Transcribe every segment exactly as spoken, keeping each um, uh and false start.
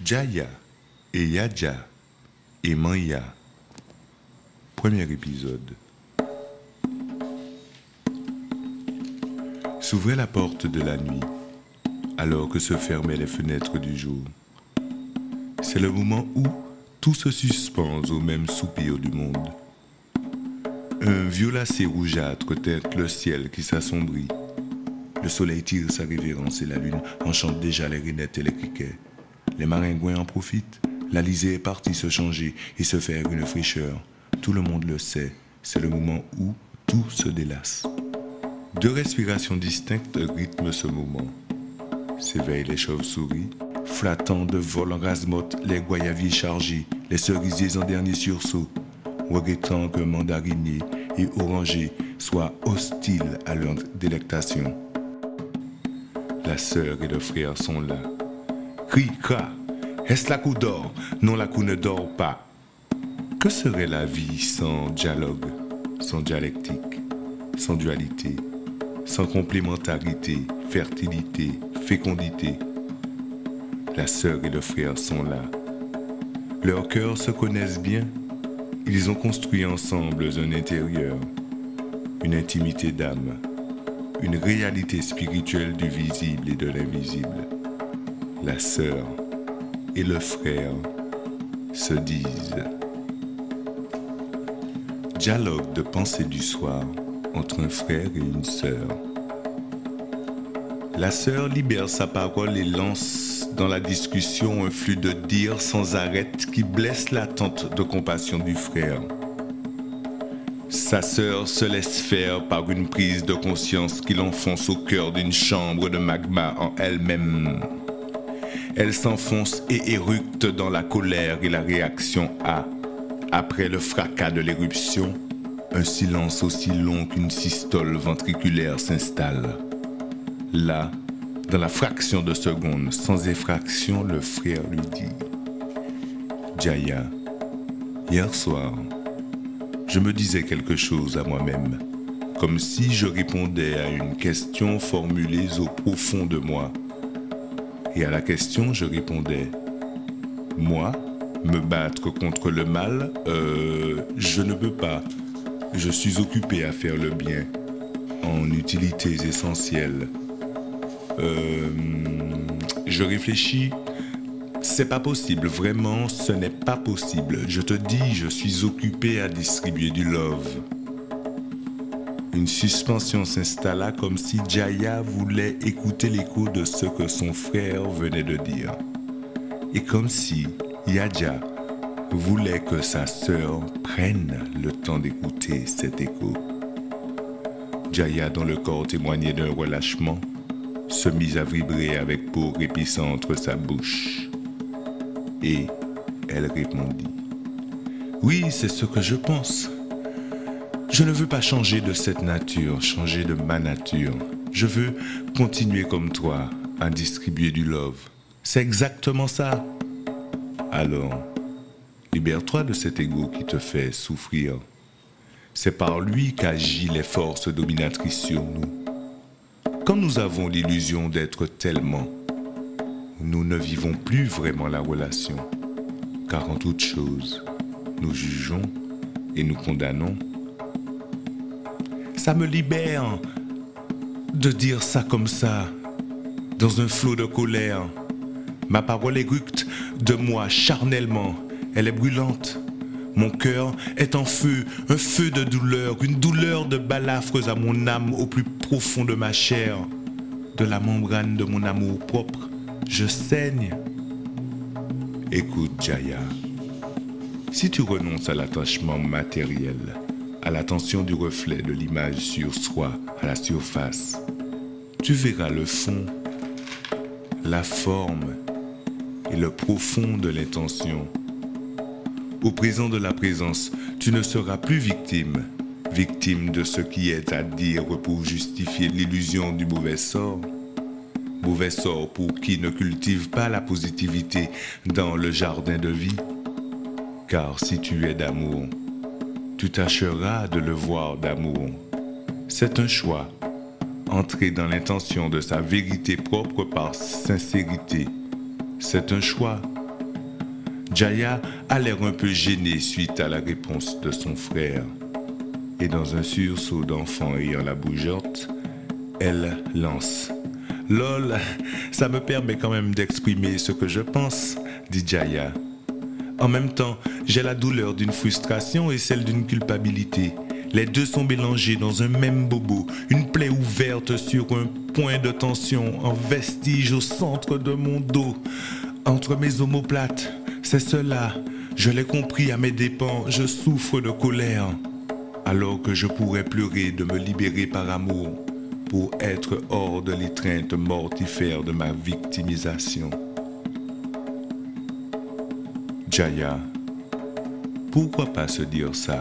Jaya et Yadja et Manya. Premier épisode. S'ouvrait la porte de la nuit, alors que se fermaient les fenêtres du jour. C'est le moment où tout se suspend au même soupir du monde. Un violacé rougeâtre teinte le ciel qui s'assombrit. Le soleil tire sa révérence et la lune enchante déjà les rinettes et les criquets. Les maringouins en profitent. L'Alizé est partie se changer et se faire une fraîcheur. Tout le monde le sait, c'est le moment où tout se délasse. Deux respirations distinctes rythment ce moment. S'éveillent les chauves-souris, flattant de vol en rase-motte les goyaviers chargés, les cerisiers en dernier sursaut, regrettant qu'un mandarinier et oranger soient hostiles à leur délectation. La sœur et le frère sont là. Cri, cra, est-ce la cou dort? Non, la cou ne dort pas. Que serait la vie sans dialogue, sans dialectique, sans dualité, sans complémentarité, fertilité, fécondité? La sœur et le frère sont là. Leurs cœurs se connaissent bien. Ils ont construit ensemble un intérieur, une intimité d'âme, une réalité spirituelle du visible et de l'invisible. La sœur et le frère se disent. Dialogue de pensée du soir entre un frère et une sœur. La sœur libère sa parole et lance dans la discussion un flux de dires sans arrêt qui blesse l'attente de compassion du frère. Sa sœur se laisse faire par une prise de conscience qui l'enfonce au cœur d'une chambre de magma en elle-même. Elle s'enfonce et éructe dans la colère et la réaction à, après le fracas de l'éruption, un silence aussi long qu'une systole ventriculaire s'installe. Là, dans la fraction de seconde, sans effraction, le frère lui dit « Jaya, hier soir, je me disais quelque chose à moi-même, comme si je répondais à une question formulée au profond de moi. Et à la question, je répondais « Moi, me battre contre le mal, euh, je ne peux pas. Je suis occupé à faire le bien, en utilités essentielles. Euh, je réfléchis, c'est pas possible, vraiment, ce n'est pas possible. Je te dis, je suis occupé à distribuer du love. » Une suspension s'installa comme si Jaya voulait écouter l'écho de ce que son frère venait de dire. Et comme si Yadja voulait que sa sœur prenne le temps d'écouter cet écho. Jaya, dont le corps témoignait d'un relâchement, se mit à vibrer avec peau répissant entre sa bouche. Et elle répondit « Oui, c'est ce que je pense. Je ne veux pas changer de cette nature, changer de ma nature. Je veux continuer comme toi, à distribuer du love. C'est exactement ça. Alors, libère-toi de cet ego qui te fait souffrir. C'est par lui qu'agissent les forces dominatrices sur nous. Quand nous avons l'illusion d'être tellement, nous ne vivons plus vraiment la relation. Car en toute chose, nous jugeons et nous condamnons. Ça me libère de dire ça comme ça, dans un flot de colère. Ma parole éructe de moi charnellement, elle est brûlante. Mon cœur est en feu, un feu de douleur, une douleur de balafres à mon âme au plus profond de ma chair. De la membrane de mon amour propre, je saigne. Écoute, Jaya, si tu renonces à l'attachement matériel, à l'attention du reflet de l'image sur soi, à la surface, tu verras le fond, la forme et le profond de l'intention. Au présent de la présence, tu ne seras plus victime, victime de ce qui est à dire pour justifier l'illusion du mauvais sort. Mauvais sort pour qui ne cultive pas la positivité dans le jardin de vie. Car si tu es d'amour, tu tâcheras de le voir d'amour. C'est un choix. Entrer dans l'intention de sa vérité propre par sincérité. C'est un choix. Jaya a l'air un peu gênée suite à la réponse de son frère. Et dans un sursaut d'enfant ayant la bougeotte, elle lance. « Lol, ça me permet quand même d'exprimer ce que je pense, » dit Jaya. En même temps, j'ai la douleur d'une frustration et celle d'une culpabilité. Les deux sont mélangés dans un même bobo, une plaie ouverte sur un point de tension, un vestige au centre de mon dos, entre mes omoplates. C'est cela, je l'ai compris à mes dépens, je souffre de colère. Alors que je pourrais pleurer de me libérer par amour, pour être hors de l'étreinte mortifère de ma victimisation. Jaya, pourquoi pas se dire ça?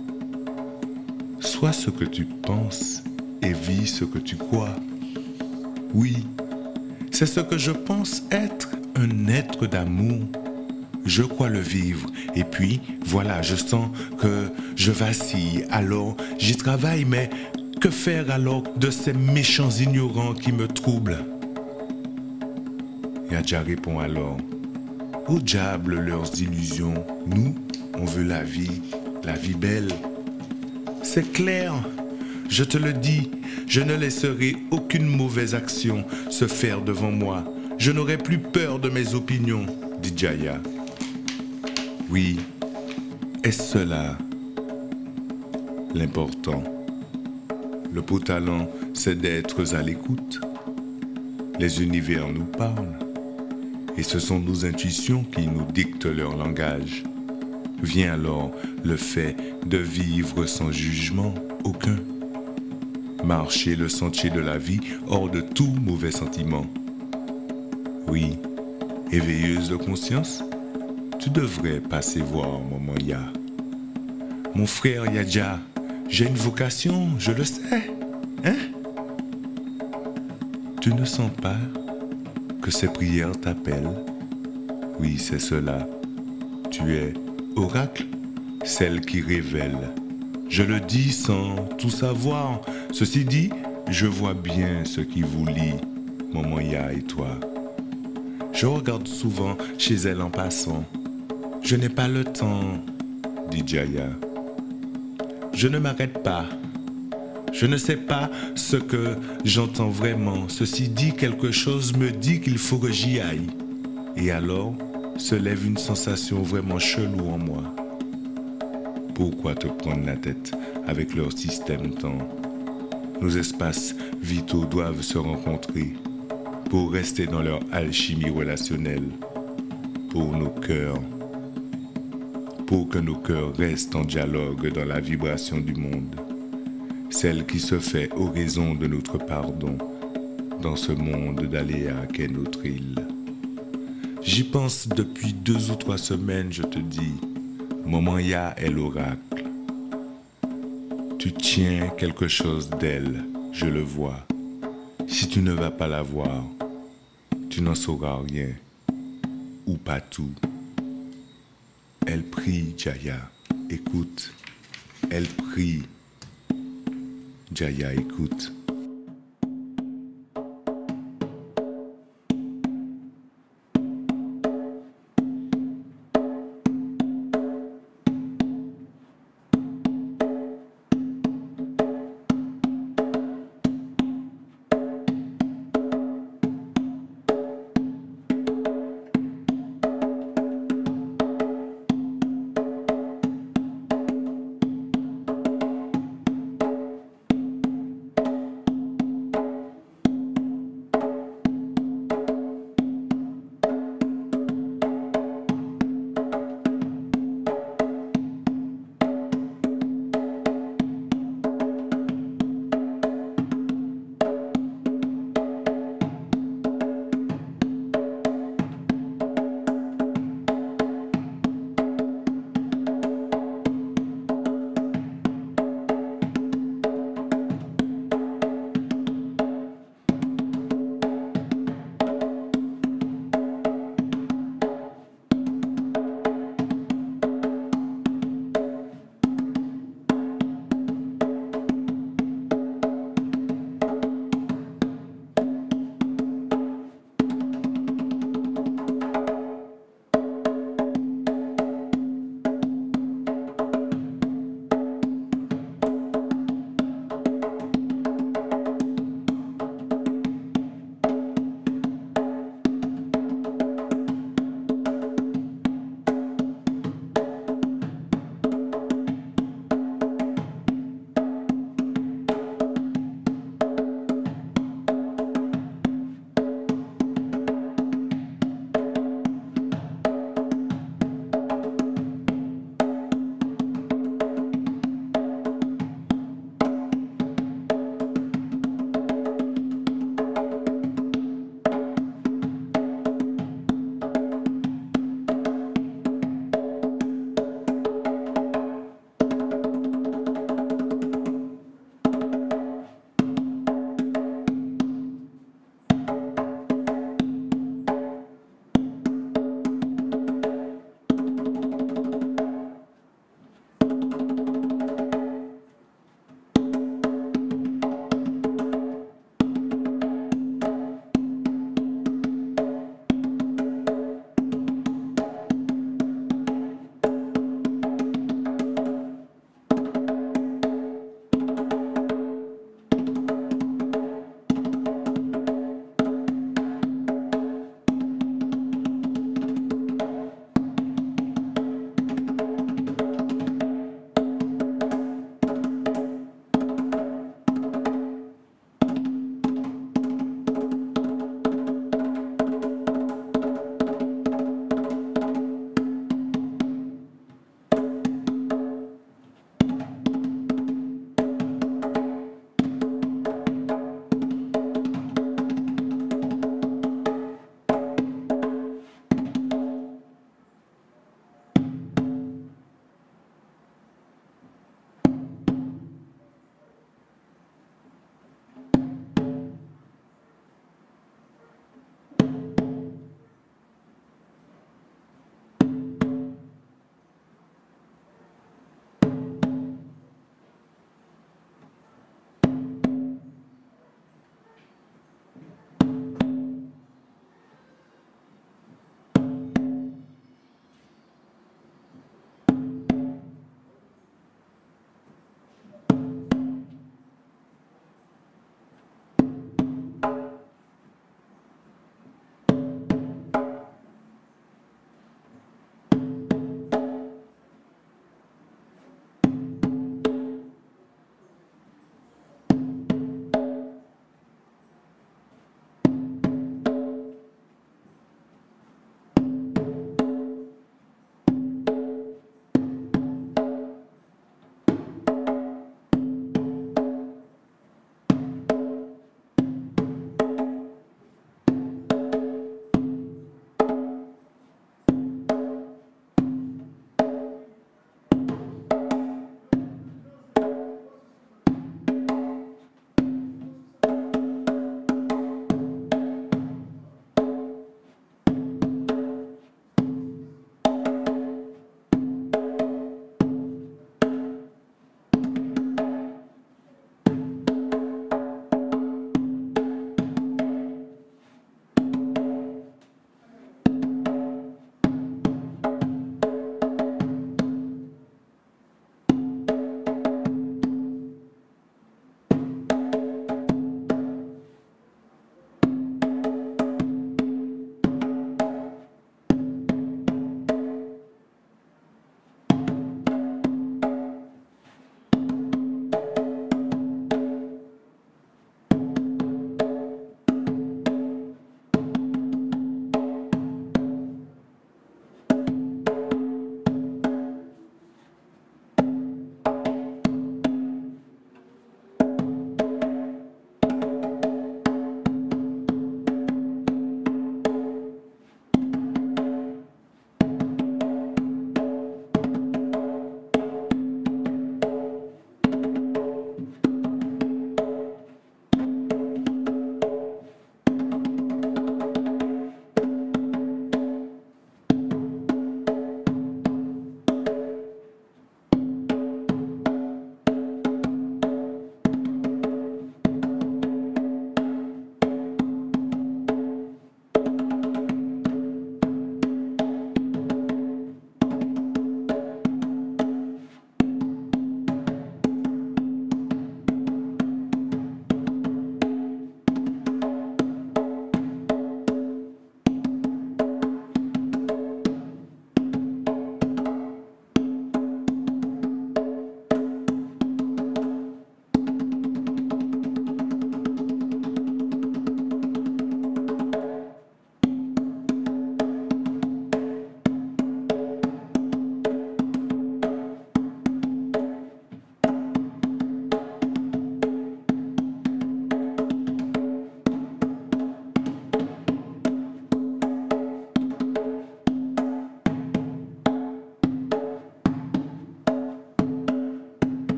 Sois ce que tu penses et vis ce que tu crois. Oui, c'est ce que je pense être un être d'amour. Je crois le vivre et puis voilà, je sens que je vacille, alors j'y travaille, mais que faire alors de ces méchants ignorants qui me troublent? Yadja répond alors, au diable leurs illusions, nous, on veut la vie, la vie belle. C'est clair, je te le dis, je ne laisserai aucune mauvaise action se faire devant moi. Je n'aurai plus peur de mes opinions, dit Jaya. Oui, est-ce cela l'important? Le beau talent, c'est d'être à l'écoute. Les univers nous parlent, et ce sont nos intuitions qui nous dictent leur langage. Vient alors le fait de vivre sans jugement aucun. Marcher le sentier de la vie hors de tout mauvais sentiment. Oui, éveilleuse de conscience, tu devrais passer voir Maman Ya. Mon frère Yadja, j'ai une vocation, je le sais, hein? Tu ne sens pas que ces prières t'appellent? Oui, c'est cela. Tu es oracle, celle qui révèle. Je le dis sans tout savoir. Ceci dit, je vois bien ce qui vous lie, Maman Ya et toi. Je regarde souvent chez elle en passant. Je n'ai pas le temps, dit Jaya. Je ne m'arrête pas. Je ne sais pas ce que j'entends vraiment. Ceci dit, quelque chose me dit qu'il faut que j'y aille. Et alors, se lève une sensation vraiment chelou en moi. Pourquoi te prendre la tête avec leur système-temps? Nos espaces vitaux doivent se rencontrer pour rester dans leur alchimie relationnelle, pour nos cœurs, pour que nos cœurs restent en dialogue dans la vibration du monde, celle qui se fait aux raisons de notre pardon dans ce monde d'aléas qu'est notre île. J'y pense depuis deux ou trois semaines, je te dis. Maman Ya est l'oracle. Tu tiens quelque chose d'elle, je le vois. Si tu ne vas pas la voir, tu n'en sauras rien, ou pas tout. Elle prie, Jaya, écoute. Elle prie. Jaya, écoute.